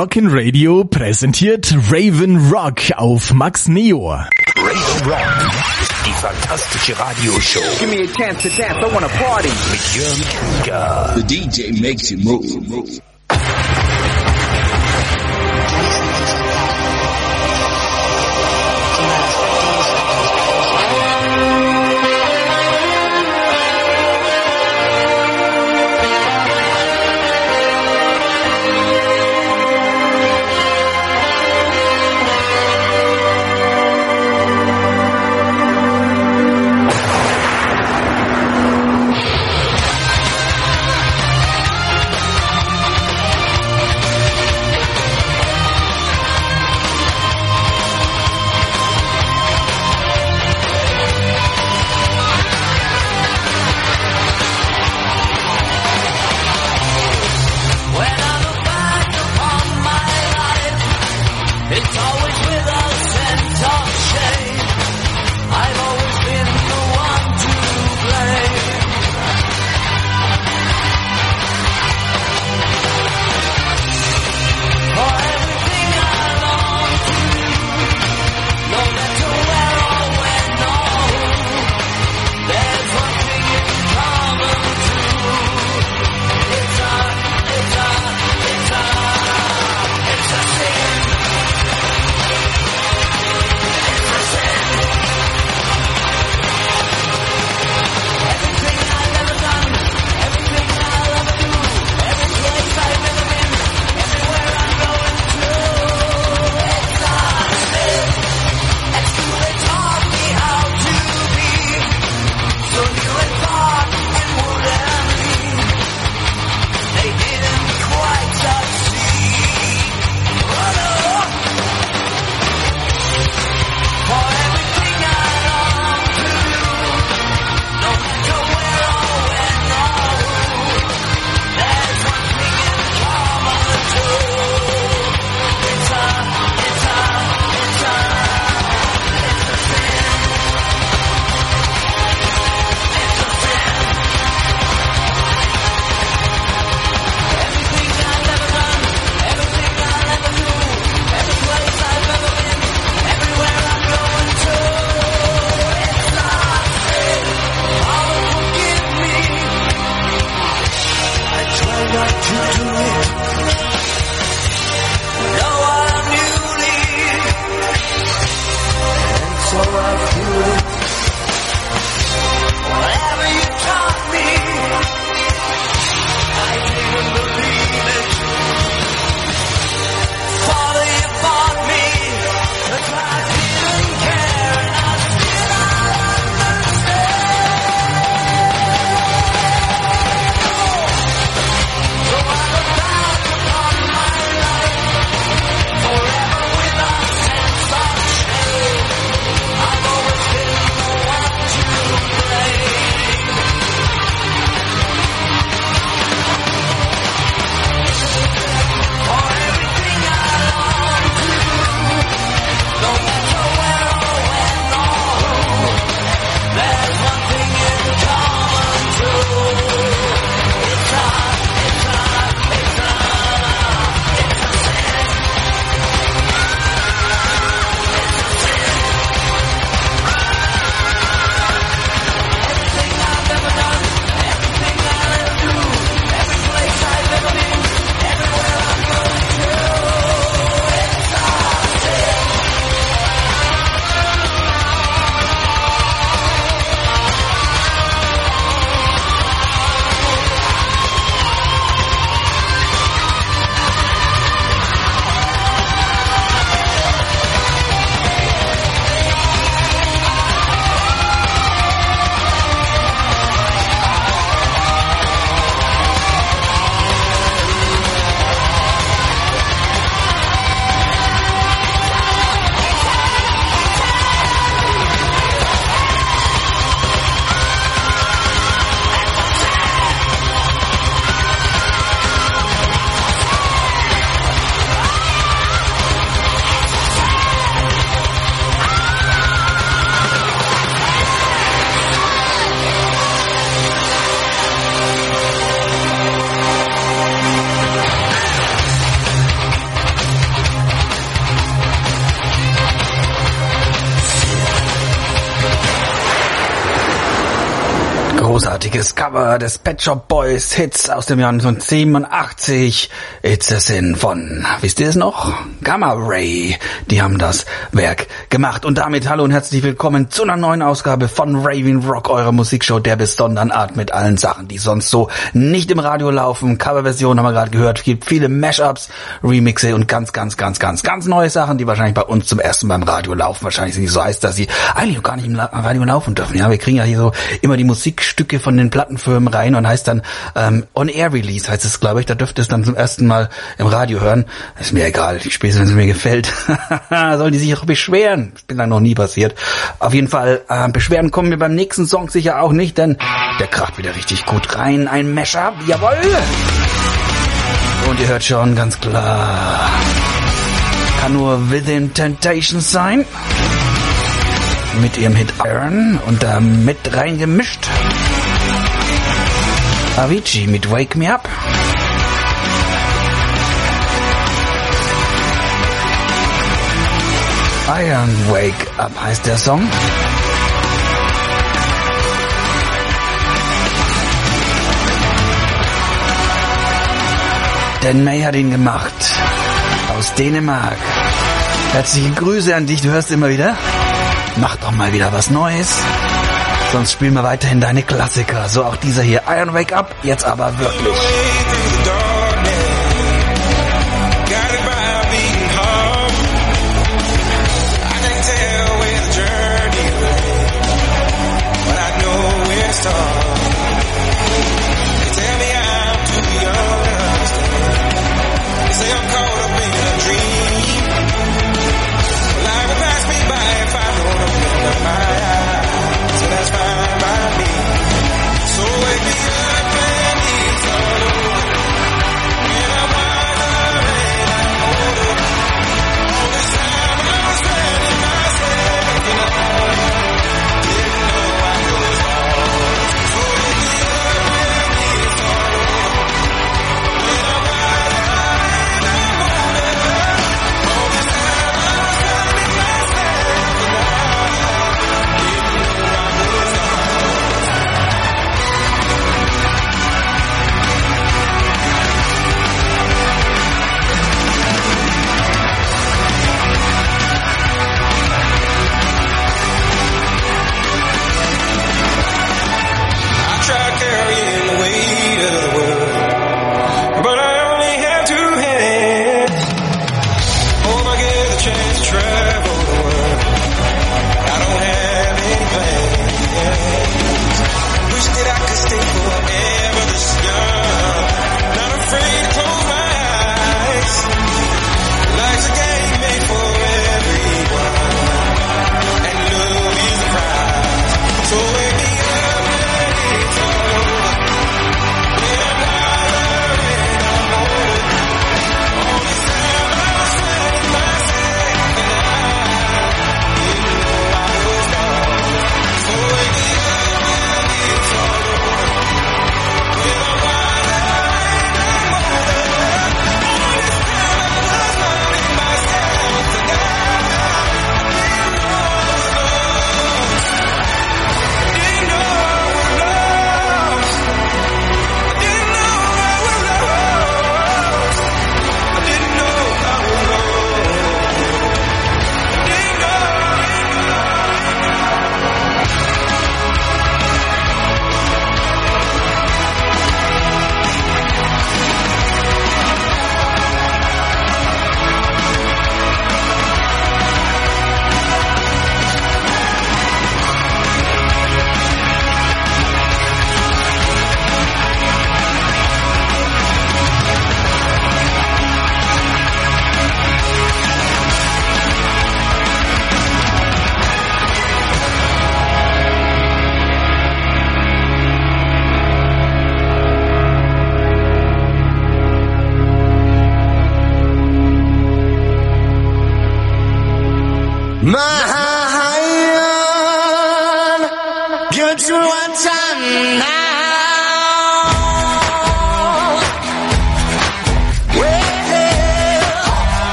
Rockin' Radio präsentiert Raven Rock auf Max Neo. Raven Rock, die fantastische Radioshow. Give me a chance to dance, I wanna party. Mit Jörn Krieger. The DJ makes you move. großartiges Cover des Pet Shop Boys Hits aus dem Jahr 1987. It's a Sin von, wisst ihr es noch? Gamma Ray. Die haben das Werk gemacht. Und damit hallo und herzlich willkommen zu einer neuen Ausgabe von Raving Rock, eurer Musikshow der besonderen Art mit allen Sachen, die sonst so nicht im Radio laufen. Coverversionen haben wir gerade gehört. Es gibt viele Mashups, Remixe und ganz neue Sachen, die wahrscheinlich bei uns zum ersten Mal im Radio laufen. Wahrscheinlich sind die so heiß, dass sie eigentlich noch gar nicht im Radio laufen dürfen. Ja, wir kriegen ja hier so immer die Musikstücke von den Plattenfirmen rein und heißt dann On-Air-Release heißt es, glaube ich. Da dürft ihr es dann zum ersten Mal im Radio hören. Ist mir egal, ich spiele es, wenn es mir gefällt. Sollen die sich auch beschweren? Das ist bislang noch nie passiert. Auf jeden Fall, Beschwerden kommen mir beim nächsten Song sicher auch nicht, denn der kracht wieder richtig gut rein. Ein Mashup, jawohl! Und ihr hört schon, ganz klar, kann nur Within Temptation sein. Mit ihrem Hit Iron und da mit reingemischt Avicii mit Wake Me Up. Iron Wake Up heißt der Song. Dan May hat ihn gemacht. Aus Dänemark. Herzliche Grüße an dich, du hörst immer wieder. Mach doch mal wieder was Neues. Sonst spielen wir weiterhin deine Klassiker. So auch dieser hier, Iron Wake Up, jetzt aber wirklich.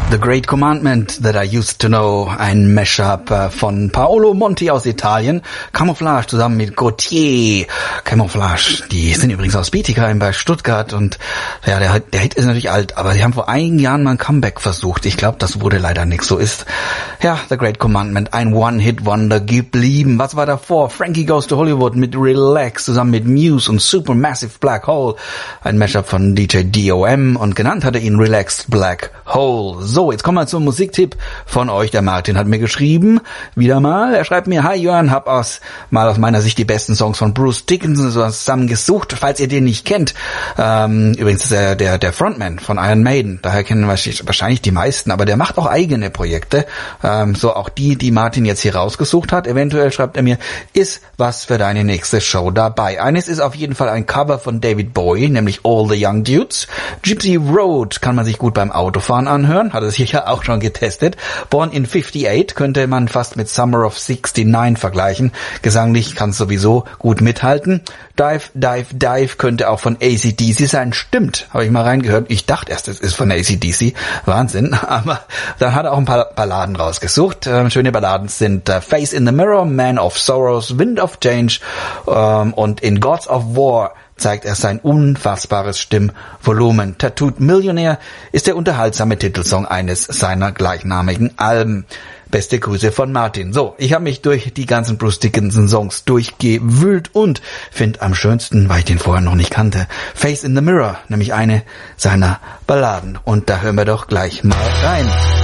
The Great Commandment That I Used to Know, ein Mashup von Paolo Monti aus Italien, Camouflage zusammen mit Gautier. Camouflage, die sind übrigens aus Bietigheim bei Stuttgart und ja, der Hit ist natürlich alt, aber sie haben vor einigen Jahren mal ein Comeback versucht. Ich glaube, das wurde leider nichts. So ist, ja, The Great Commandment, ein One-Hit-Wonder geblieben. Was war davor? Frankie Goes to Hollywood mit Relax zusammen mit Muse und Supermassive Black Hole, ein Mashup von DJ DOM und genannt hat er ihn Relaxed Black Hole. So, jetzt kommen wir zum Musiktipp von euch. Der Martin hat mir geschrieben, wieder mal. Er schreibt mir, hi Jörn, hab aus meiner Sicht die besten Songs von Bruce Dickinson zusammengesucht. Falls ihr den nicht kennt, übrigens ist er der Frontman von Iron Maiden. Daher kennen wahrscheinlich die meisten, aber der macht auch eigene Projekte. So auch die Martin jetzt hier rausgesucht hat. Eventuell, schreibt er mir, ist was für deine nächste Show dabei. Eines ist auf jeden Fall ein Cover von David Bowie, nämlich All the Young Dudes. Gypsy Road kann man sich gut beim Autofahren anhören, hat er sicher auch schon getestet. Born in 58 könnte man fast mit Summer of 69 vergleichen. Gesanglich kann es sowieso gut mithalten. Dive, Dive, Dive könnte auch von AC/DC sein. Stimmt, habe ich mal reingehört. Ich dachte erst, es ist von AC/DC. Wahnsinn. Aber dann hat er auch ein paar Balladen rausgesucht. Schöne Balladen sind Face in the Mirror, Man of Sorrows, Wind of Change und in Gods of War zeigt er sein unfassbares Stimmvolumen. Tattooed Millionaire ist der unterhaltsame Titelsong eines seiner gleichnamigen Alben. Beste Grüße von Martin. So, ich habe mich durch die ganzen Bruce Dickinson Songs durchgewühlt und finde am schönsten, weil ich den vorher noch nicht kannte, Face in the Mirror, nämlich eine seiner Balladen. Und da hören wir doch gleich mal rein.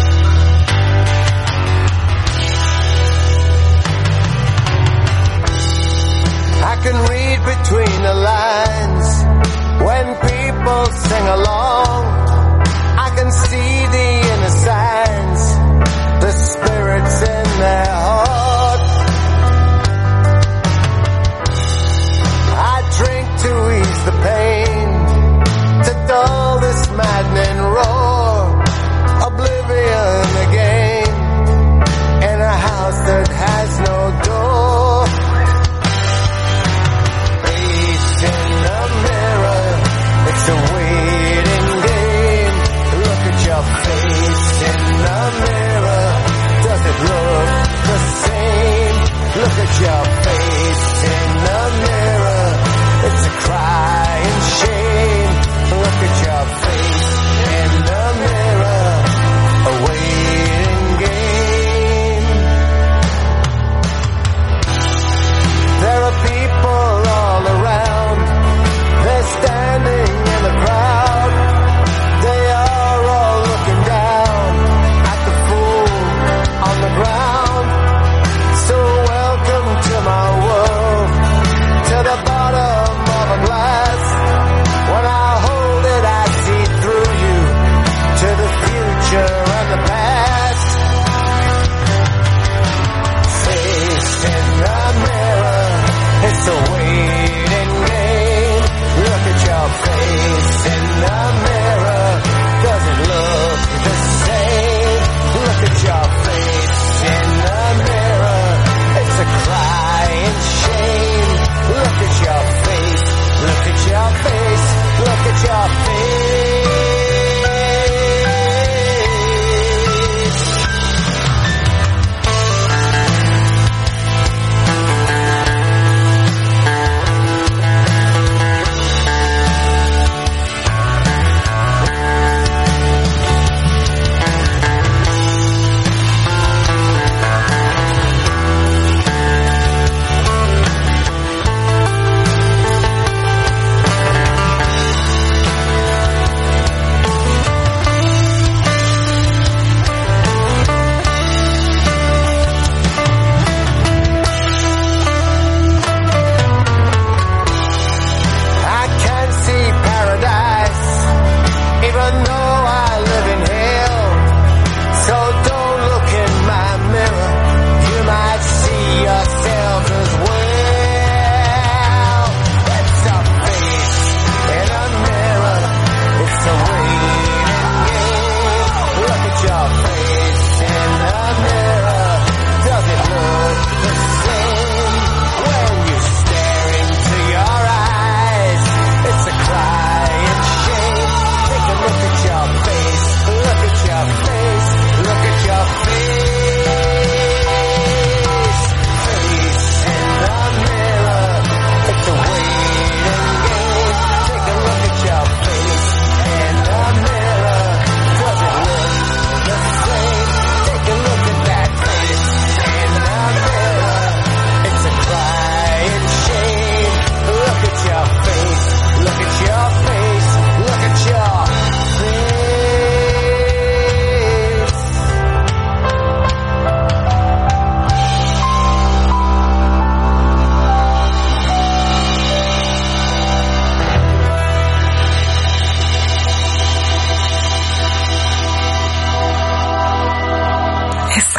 I can read between the lines when people sing along. I can see the inner signs, the spirits in their heart. I drink to ease the pain, to dull this maddening roar. Oblivion again in a house that has no door. It's a waiting game.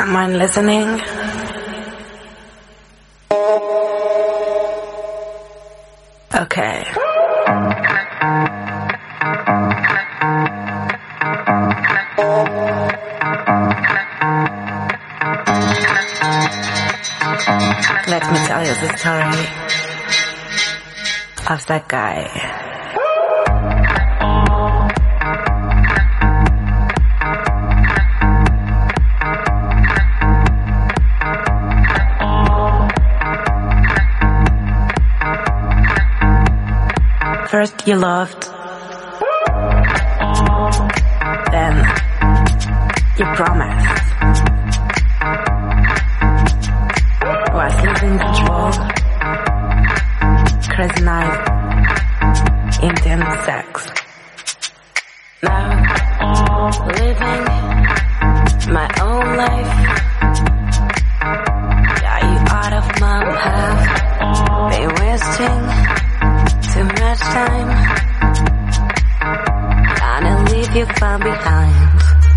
don't mind listening? Okay. Let me tell you the story of that guy. First you loved, then you promised. Was losing control, crazy night, intense sex. Now, living my own life. Got you out of my path, been wasting too much time, gonna leave you far behind.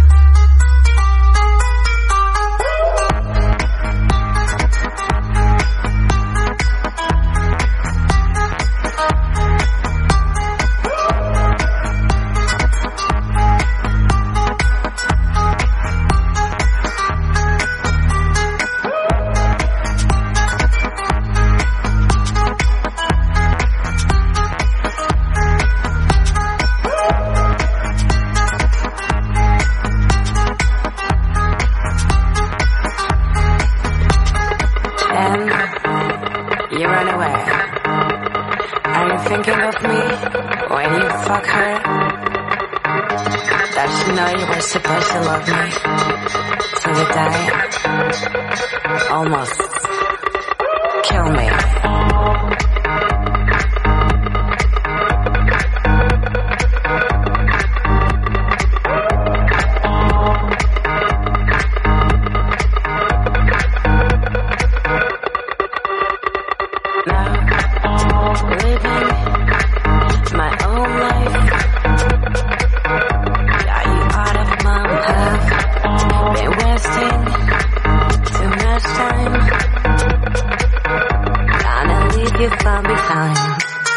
You run away. Are you thinking of me when you fuck her? Does she know you were supposed to love me? So you die? Almost kill me. You far behind.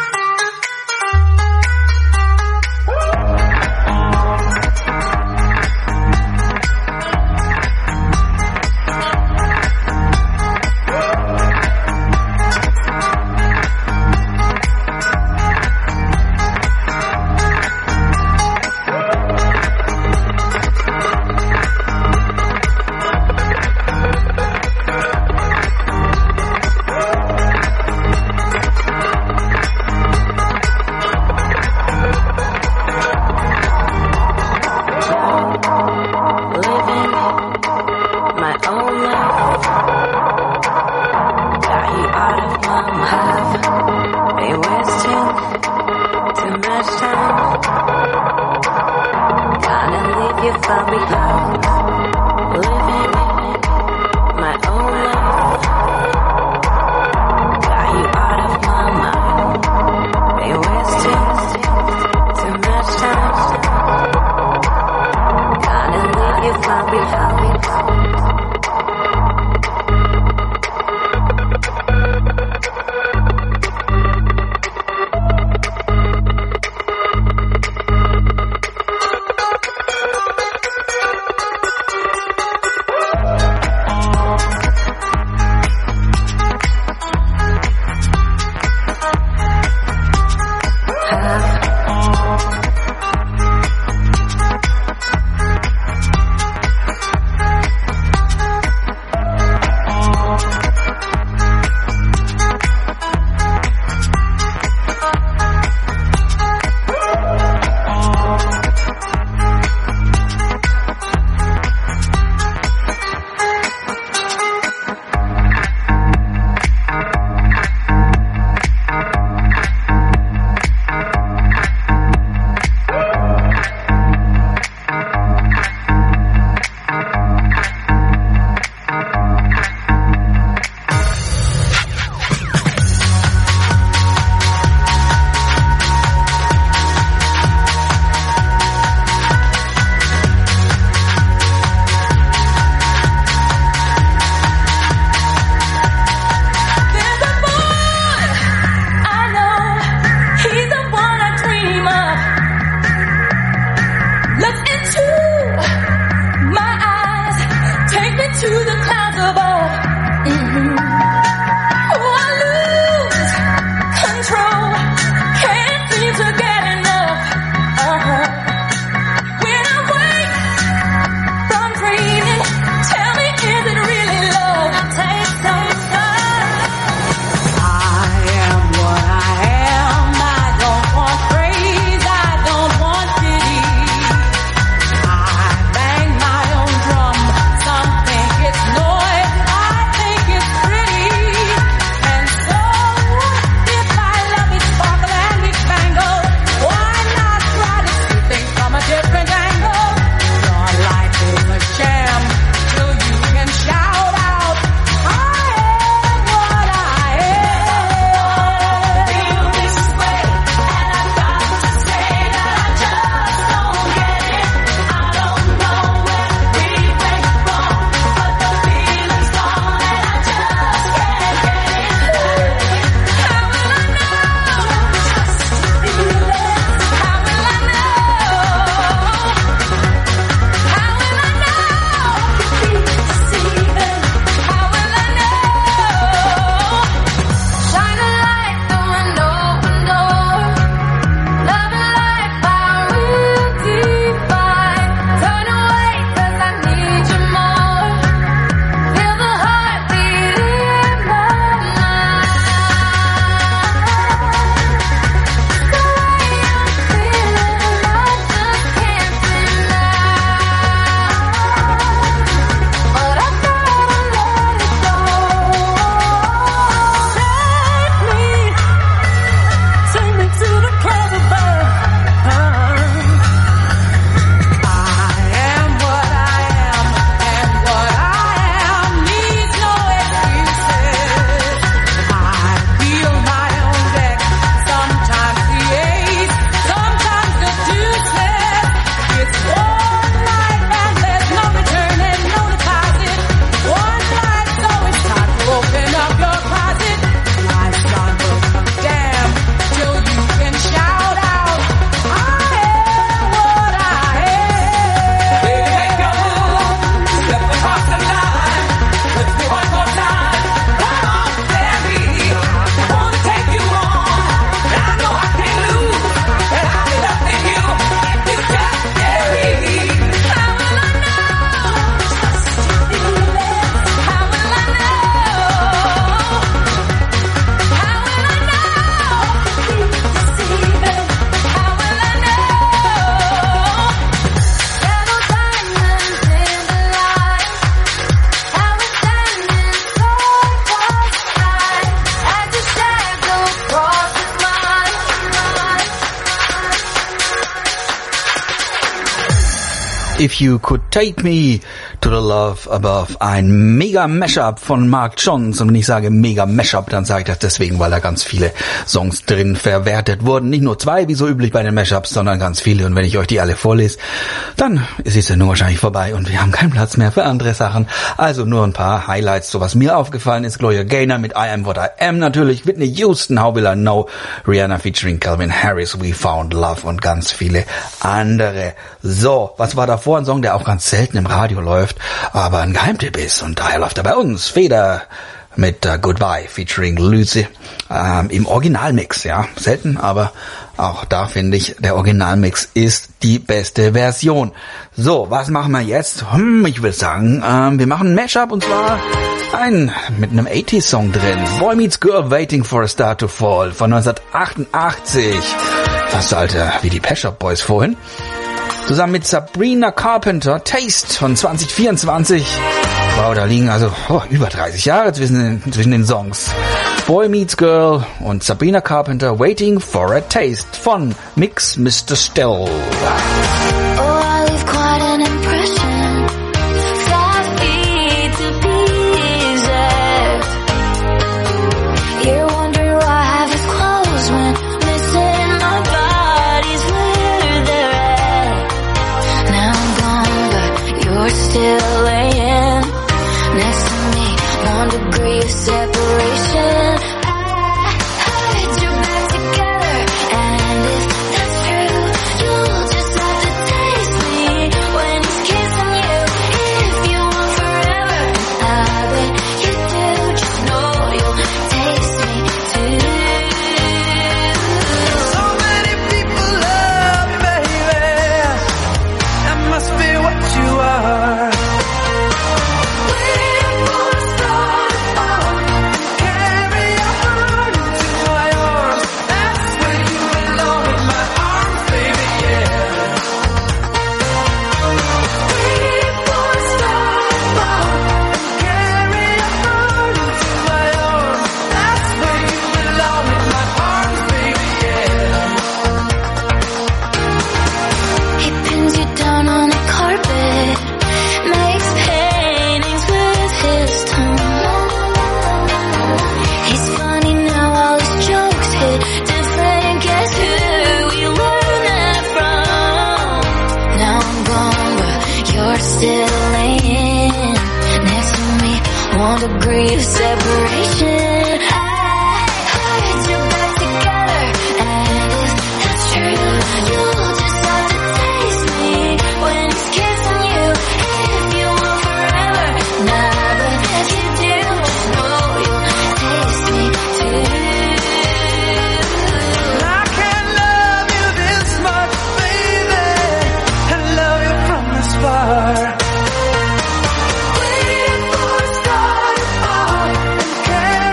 You far behind, living my own life. Got you out of my mind. Been wasting too much time. Gotta leave you far behind. If You Could Take Me to the Love Above, ein Mega-Mashup von Mark Jones. Und wenn ich sage Mega-Mashup, dann sage ich das deswegen, weil da ganz viele Songs drin verwertet wurden. Nicht nur 2, wie so üblich bei den Mashups, sondern ganz viele. Und wenn ich euch die alle vorlese, dann ist die Sendung wahrscheinlich vorbei und wir haben keinen Platz mehr für andere Sachen. Also nur ein paar Highlights, so was mir aufgefallen ist. Gloria Gaynor mit I Am What I Am natürlich, Whitney Houston, How Will I Know, Rihanna featuring Calvin Harris, We Found Love und ganz viele andere. So, was war davor? Ein Song, der auch ganz selten im Radio läuft, aber ein Geheimtipp ist und daher läuft er bei uns. Feder mit Goodbye featuring Lucy im Originalmix, ja, selten, aber auch da finde ich, der Originalmix ist die beste Version. So, was machen wir jetzt? Ich würde sagen, wir machen ein Mashup und zwar mit einem 80s-Song drin. Boy Meets Girl, Waiting for a Star to Fall von 1988. Fast so alter wie die Pet Shop Boys vorhin. Zusammen mit Sabrina Carpenter, Taste von 2024. Wow, da liegen also über 30 Jahre zwischen den Songs. Boy Meets Girl und Sabrina Carpenter, Waiting for a Taste von Mix Mr. Still. Still laying next to me, 1 degree of separation. I held you back together, and if that's true, you'll just have to taste me when he's kissing you. If you want forever, I bet you do. Just know you'll taste me too. So many people love you, baby. That must be what you are. Degree of separation. I held you back together, and if that's true, you'll just have to taste me when he's kissing you. If you want forever, nah, but if you do, just know you'll taste me too. I can't love you this much, baby. I love you from this far. Waiting for a star to fall and carry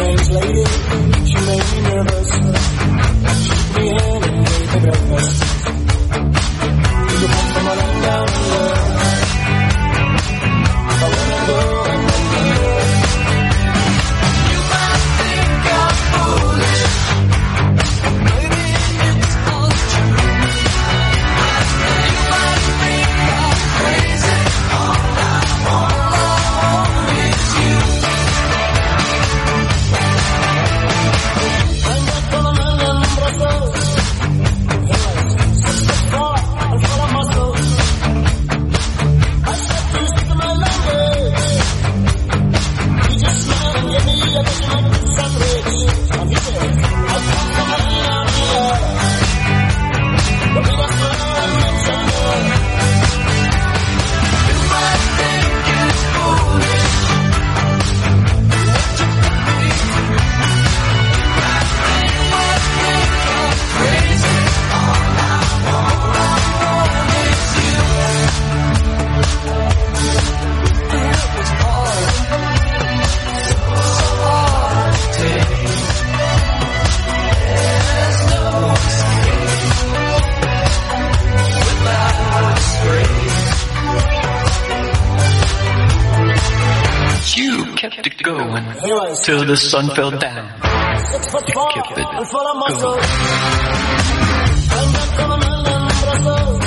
name's Lady. She made me nervous. She took me in and gave me breakfast. You come from a land down under. I wanna go and wonder. You might think I'm foolish. Maybe it's all true. You might think I'm crazy. All I want is you. I'm back from a million Brussels. 6'4" and full of muscles. I said, please stick to my language. He just smiled and gave me a Vegemite sandwich. And he said, I come from a million here. But we don't smile and mention it. You might think it's foolish. Crazy. All I want is you. It was hard, so hard to take. There's no escape without a scrape. You kept it going till the sun fell down. 6'4" Kept it and full of muscles. going. I'm back from a million Brussels.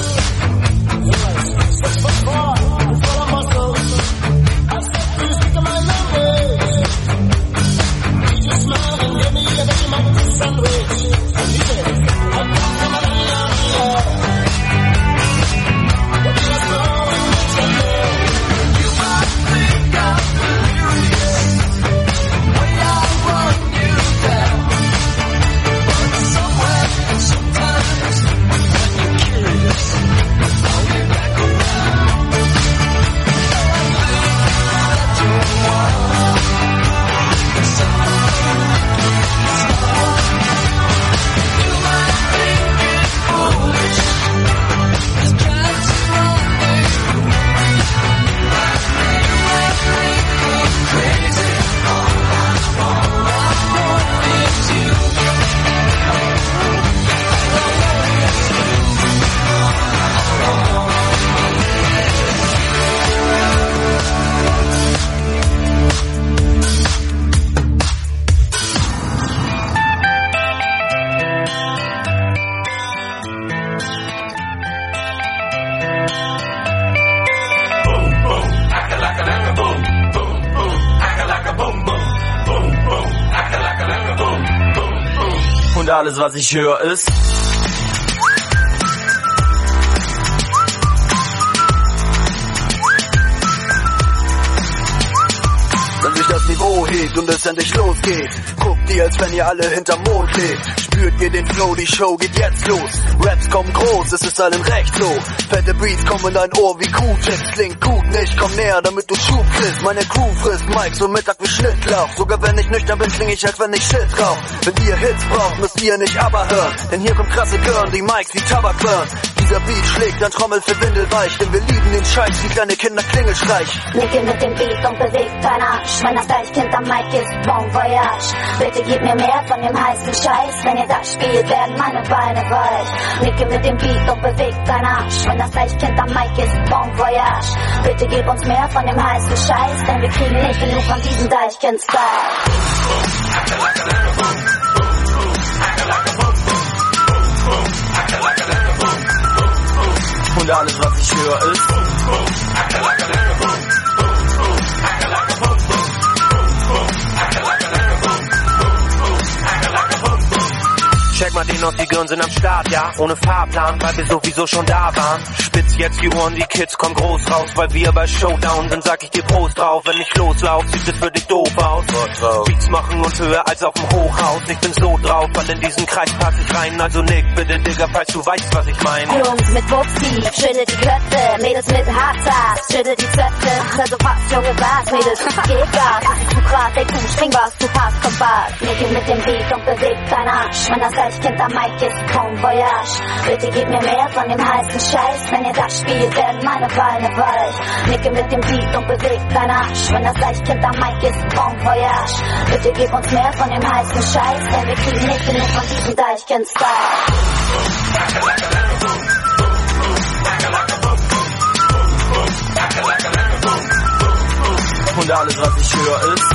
6'4" and full of muscles. I said, please stick to my language. He just smiled and gave me a Vegemite sandwich. And he said, I come from a million here. But we don't go and mention it. You might think I'm delirious. The way I run you down. But somewhere, sometimes, when you're curious, I'll be back around. I think that you're wild. You might think it's foolish. Just try to rendezvous. You might think I'm crazy. All I want is you. Und alles, was ich höre, ist wenn sich das Niveau hebt und es endlich losgeht, guckt ihr, als wenn ihr alle hinterm Mond lebt. Spürt ihr den Flow, die Show geht jetzt los. Raps kommen groß, es ist allen recht so. Fette Beats kommen in dein Ohr wie Q-Tips. Klingt gut nicht, komm näher, damit du Schub kriegst. Meine Crew frisst Mike so Mittag wie Schnittlauch. Sogar wenn ich nüchtern bin, kling ich, als wenn ich Shit rauch. Wenn ihr Hits braucht, müsst ihr nicht aber hören. Denn hier kommt krasse Girl, die Mikes wie Tabak burn. Dieser Beat schlägt ein Trommel für Windelweich. Denn wir lieben den Scheiß wie kleine Kinder Klingelstreich. Nicke mit dem Beat und bewegt dein Arsch. Wenn das Deichkind am Mic ist, Bon Voyage. Bitte gib mir mehr von dem heißen Scheiß. Wenn ihr das spielt, werden meine Beine weich. Nicke mit dem Beat und bewegt dein Arsch. Wenn das Deichkind am Mic ist, Bon Voyage. Bitte gib uns mehr von dem heißen Scheiß. Denn wir kriegen nicht genug von diesem Deichkind-Style. und alles, was ich höre, ist check mal den und die Girls sind am Start, ja, ohne Fahrplan, weil wir sowieso schon da waren. Spitz jetzt die Ohren, die Kids kommen groß raus, weil wir bei Showdown sind, sag ich dir Prost drauf. Wenn ich loslauf, sieht es für dich doof aus. Beats machen und höher als auf dem Hochhaus. Ich bin so drauf, weil in diesen Kreis pass ich rein. Also nick bitte, Digga, falls du weißt, was ich meine. Jungs mit Wupsi, schüttelt die Köpfe, Mädels mit Hartsass, schüttelt die Zöpfe. Also passt, Junge, was, Mädels, geht Gas. 80 Grad, ey, du spring was, du passt, komm was. Nicke mit dem Beat und bewegt dein Arsch. Wenn das Deichkind Deichkind am Mic ist Bon Voyage. Bitte gib mir mehr von dem heißen Scheiß. Wenn ihr das spielt, werden meine Beine weich. Nicke mit dem Beat und bewegt dein Arsch. Wenn das Deichkind am Mic ist Bon Voyage. Bitte gib uns mehr von dem heißen Scheiß, denn wir kriegen nicht genug von diesem Deichkind-Style. Und alles, was ich höre, ist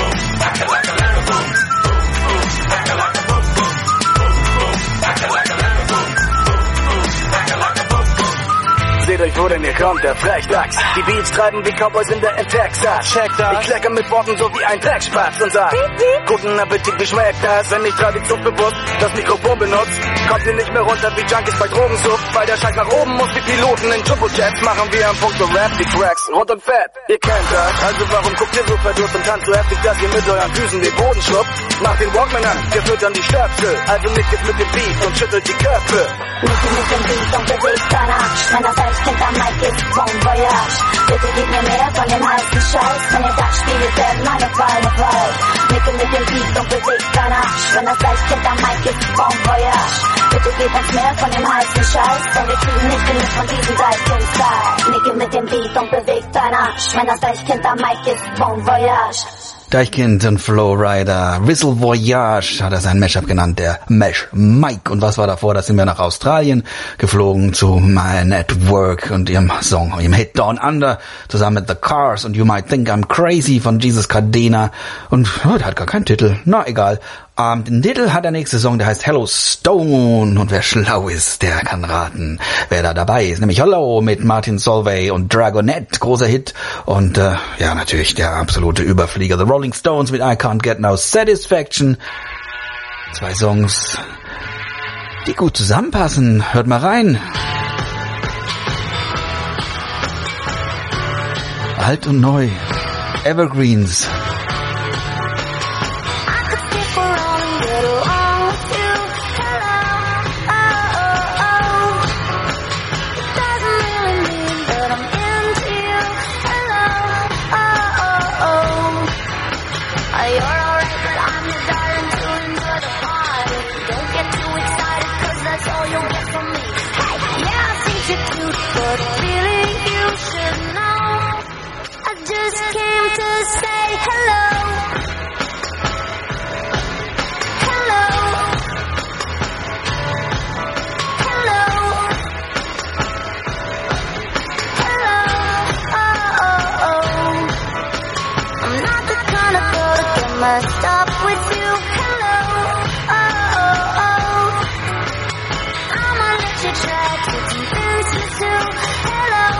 seht euch, wo denn hier kommt, der Frechdachs. Die Beats treiben wie Cowboys in Texas. Check das. Ich klecker mit Worten so wie ein Dreckspatz und sag, guten Appetit, wie schmeckt das? Wenn ich traditionsbewusst das Mikrofon benutzt, kommt ihr nicht mehr runter wie Junkies bei Drogensucht, weil der Scheiß nach oben muss wie Piloten in Turbojets. Machen wir am Punkt Rap, die Tracks rund und fett. Ihr kennt das, also warum guckt ihr so verdurst und tanzt so heftig, dass ihr mit euren Füßen den Boden schluppt? Macht den Walkman an, wir füttern die Stöpsel, also nickt jetzt mit dem Beat und schüttelt die Köpfe. Nicke mit dem Beat und bewegt dein Arsch. Wenn das Deichkind am Mic ist Bon Voyage. Bitte gib mir mehr von dem heißen Scheiß. Wenn ihr das spielt, werden meine Beine weich. Nicke mit dem Beat und bewegt dein Arsch. Wenn das Deichkind am Mic ist Bon Voyage. Bitte gib uns mehr von dem heißen Scheiß, denn wir kriegen nicht genug von diesem Deichkind-Style. Nicke mit dem Beat und bewegt dein Arsch. Wenn das Deichkind am Mic ist Bon Voyage. Deichkind und Flowrider. Whistle Voyage hat er sein Mashup genannt, der Mesh Mike. Und was war davor? Da sind wir nach Australien geflogen zu My Network und ihrem Song, ihrem Hit Down Under, zusammen mit The Cars und You Might Think I'm Crazy von Jesus Cadena. Und der hat gar keinen Titel. Na, egal. Den Titel hat der nächste Song, der heißt Hello Stone. Und wer schlau ist, der kann raten, wer da dabei ist. Nämlich Hello mit Martin Solveig und Dragonette. Großer Hit. Und ja, natürlich der absolute Überflieger. The Rolling Stones mit I Can't Get No Satisfaction. 2 Songs, die gut zusammenpassen. Hört mal rein. Alt und neu. Evergreens. Stop with you, hello, I'ma let you try to convince me to, hello,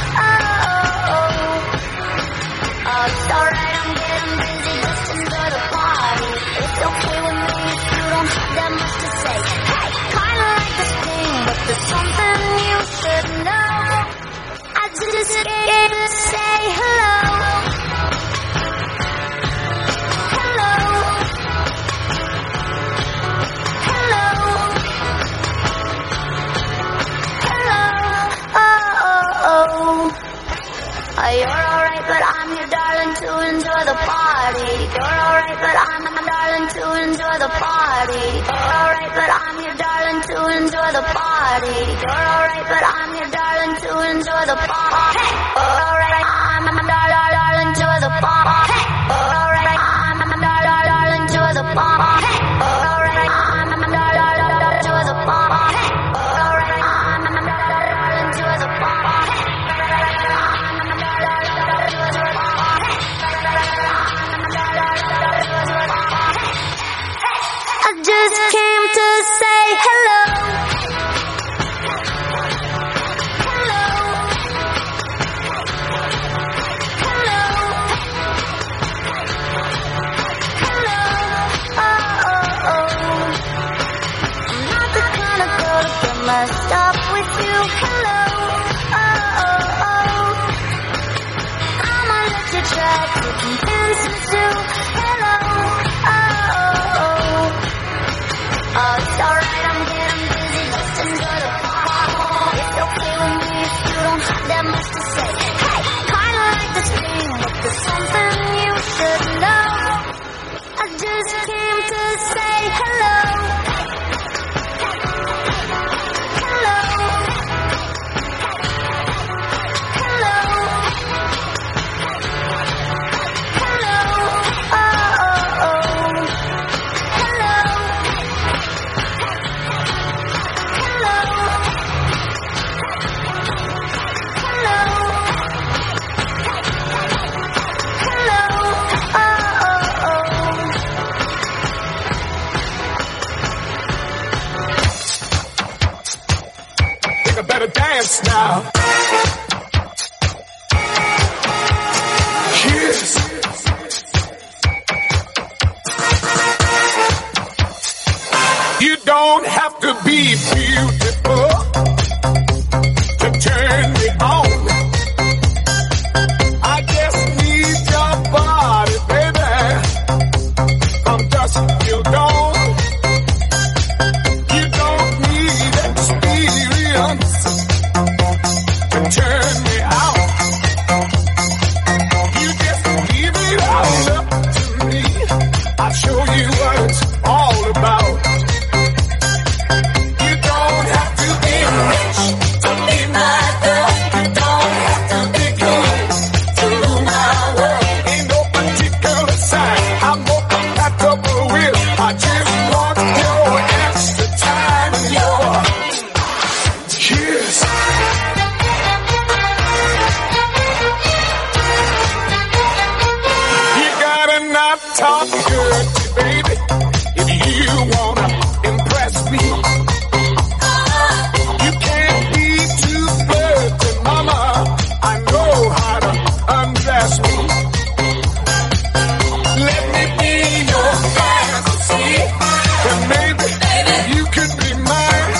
it's alright, I'm getting busy, just enjoy the party, it's okay with me if you don't have that much to say, hey, kinda like this thing, but there's something you should know, I just came to say hello. You're alright, but I'm your darling to enjoy the party. You're alright, but I'm darling to enjoy the party. You're alright, but I'm your darling to enjoy the party. You're alright, but I'm your darling to enjoy the party. You're alright, I'm darling to the party. You're alright, I'm darling to the party. You're alright, I'm darling to the party. You're alright, I'm darling to the party. I just came to say hello. Hello. Hello. Hello. I'm not the kind of girl to get messed up with you. Hello. I'ma let you try to convince me to. Hello. It's alright, I'm getting busy, just enjoy the party. It's okay with me if you don't have that much to say. Hey, kinda like this thing, but there's something you should know. I just came to say hello. dance now. Yes. You don't have to be beautiful to turn me on. I just need your body, baby, from dusk till dawn. You don't need experience to turn me out. You just leave it all up to me. I'll show you what it's all about. You don't have to be rich to be my girl. You don't have to be good to rule my world. Ain't no particular sign I'm more compatible with. I just want your extra time and your kiss. You gotta not talk dirty, baby, if you wanna impress me. You can't be too flirty, mama. I know how to undress me. Let me be your fantasy, and maybe you could be mine.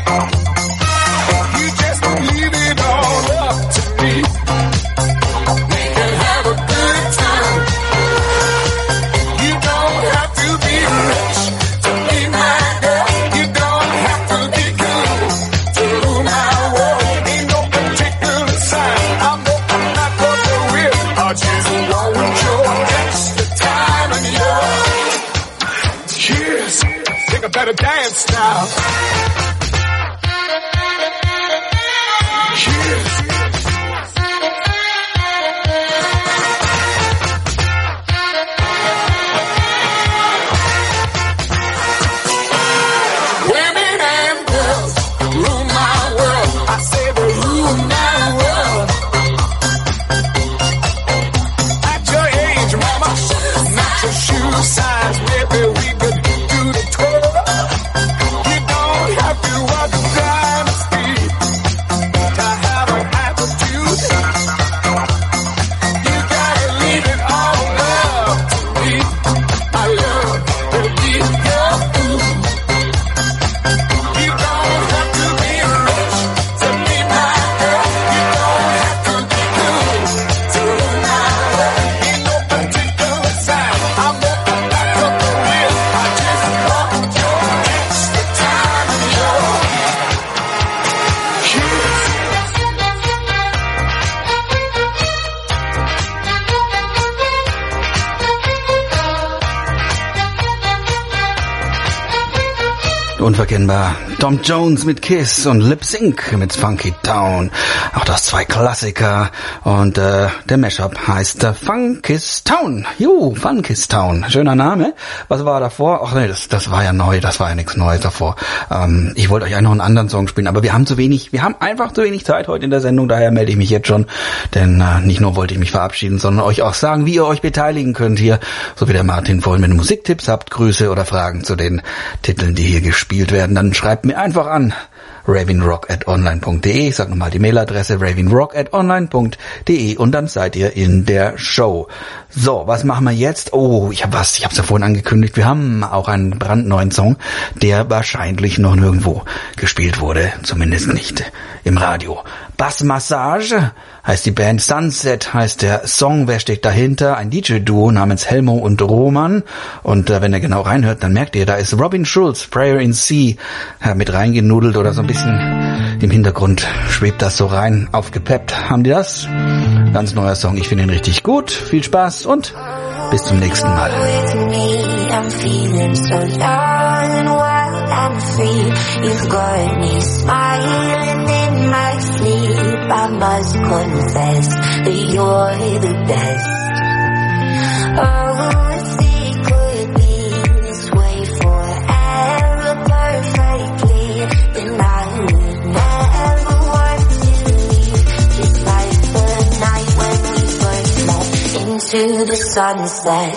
You just leave it all up to me. We can have a good time. You don't have to be rich to be my girl. You don't have to be good to rule my world. Ain't no particular sign I'm more compatible with. I just want your extra time and your kiss. Think I better dance now. Kiss. Women and girls rule my world. I say they rule my world. At your age, mama, not your shoe size. Maybe we could do the twirl. You don't have to walk down the street to have an attitude. You gotta leave it all up to me. I love to be your fool. You don't have to be rich to be my girl. You don't have to be good to rule my world. Ain't no particular sign I'm more compatible with. I just want your extra time and your kiss. Unverkennbar. Tom Jones mit Kiss und Lip Sync mit Funky Town. Auch das zwei Klassiker. Und der Mashup heißt Funkis Town. Funkis Town. Schöner Name. Was war davor? Ach nee, das war ja neu. Das war ja nichts Neues davor. Ich wollte euch eigentlich noch einen anderen Song spielen, aber wir haben einfach zu wenig Zeit heute in der Sendung. Daher melde ich mich jetzt schon. Denn nicht nur wollte ich mich verabschieden, sondern euch auch sagen, wie ihr euch beteiligen könnt hier. So wie der Martin vorhin, wenn ihr Musiktipps habt, Grüße oder Fragen zu den Titeln, die hier gespielt werden, dann schreibt mir einfach an ravenrock@online.de. Ich sag nochmal die Mailadresse ravenrock@online.de und dann seid ihr in der Show. So, was machen wir jetzt? Oh, ich hab's ja vorhin angekündigt. Wir haben auch einen brandneuen Song, der wahrscheinlich noch nirgendwo gespielt wurde, zumindest nicht im Radio. Bassmassage heißt die Band, Sunset heißt der Song. Wer steckt dahinter? Ein DJ-Duo namens Helmo und Roman. Und wenn ihr genau reinhört, dann merkt ihr, da ist Robin Schulz, Prayer in C, mit reingenudelt oder so ein bisschen im Hintergrund schwebt das so rein. Aufgepeppt haben die das. Ganz neuer Song, ich finde ihn richtig gut. Viel Spaß und bis zum nächsten Mal. I'm feeling so young and wild and free. You've got me smiling in my sleep. I must confess that you're the best. Oh, if it could be this way forever perfectly, then I would never want to leave. Just like the night when we first met into the sunset.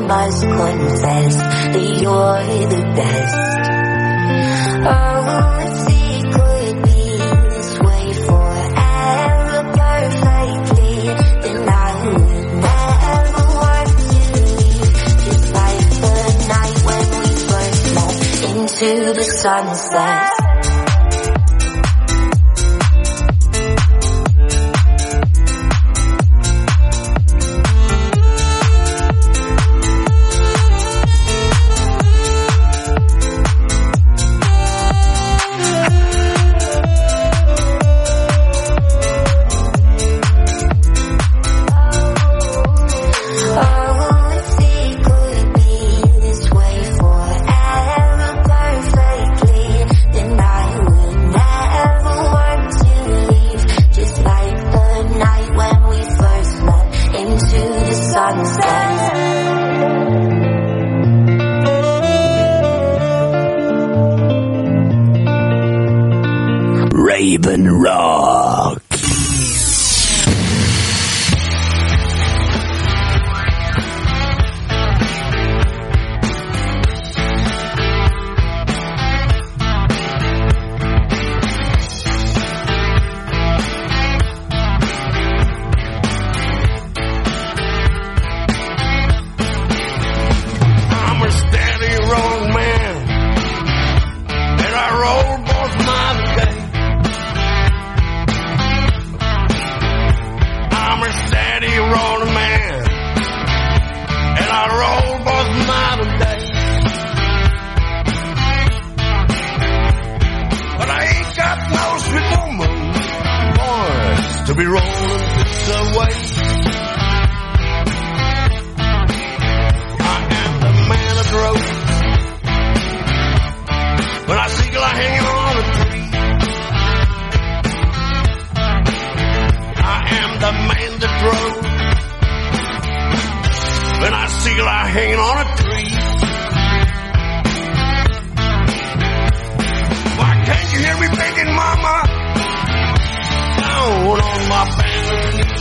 must confess that you're the best. Oh, if it could be this way forever perfectly, then I would never want to leave. Just like the night when we first met into the sunset. Raven Rock. To be rolling this away. I am the man of growth. When I see I hang on a tree, I am the man that grows. When I see I hanging on a tree, why can't you hear me begging, mama? On my band knees.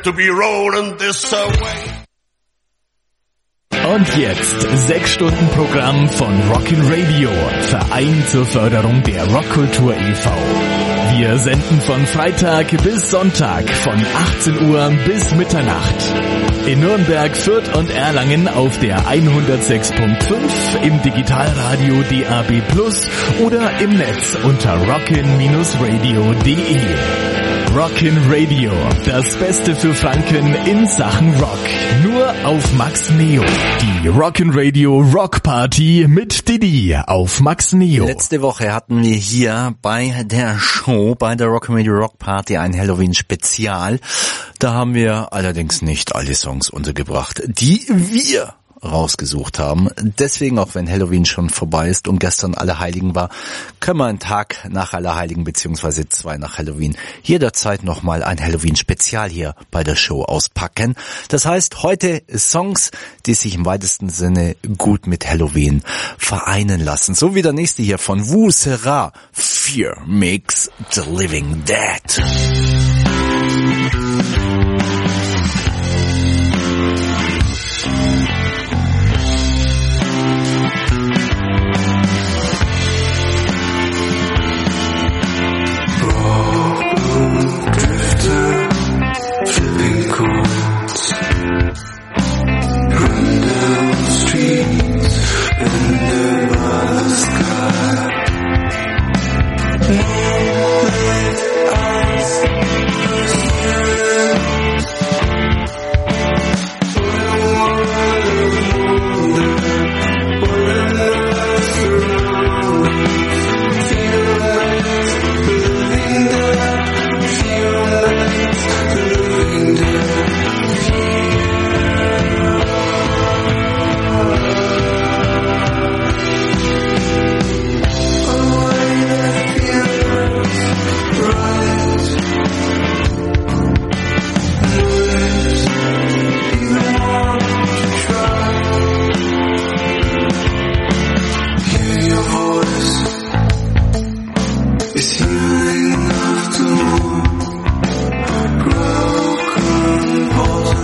to be rolling this away. Und jetzt 6 Stunden Programm von Rockin' Radio, Verein zur Förderung der Rockkultur e.V. Wir senden von Freitag bis Sonntag von 18 Uhr bis Mitternacht. In Nürnberg, Fürth und Erlangen auf der 106.5, im Digitalradio DAB+ oder im Netz unter rockin-radio.de. Rockin' Radio, das Beste für Franken in Sachen Rock. Nur auf Max Neo. Die Rockin' Radio Rock Party mit Didi auf Max Neo. Letzte Woche hatten wir hier bei der Show, bei der Rockin' Radio Rock Party ein Halloween-Spezial. Da haben wir allerdings nicht alle Songs untergebracht, die wir rausgesucht haben. Deswegen, auch wenn Halloween schon vorbei ist und gestern Allerheiligen war, können wir einen Tag nach Allerheiligen beziehungsweise 2 nach Halloween jederzeit nochmal ein Halloween-Spezial hier bei der Show auspacken. Das heißt, heute Songs, die sich im weitesten Sinne gut mit Halloween vereinen lassen. So wie der nächste hier von Vous Sera, Fear Makes the Living Dead.